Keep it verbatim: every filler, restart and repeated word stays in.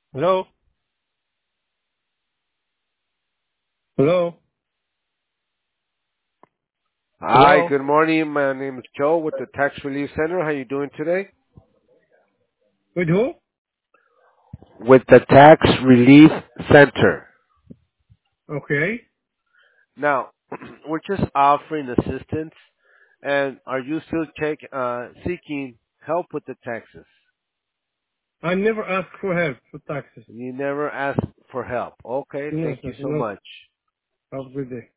Hello? Hello? Hi, Hello? good morning. My name is Joe with the Tax Relief Center. How you doing today? With who? With the Tax Relief Center. Okay. Now, we're just offering assistance. And are you still check, uh, seeking help with the taxes? I never asked for help for taxes. You never asked for help. Okay, No, thank you sir. so No, sir. much. Have a good day.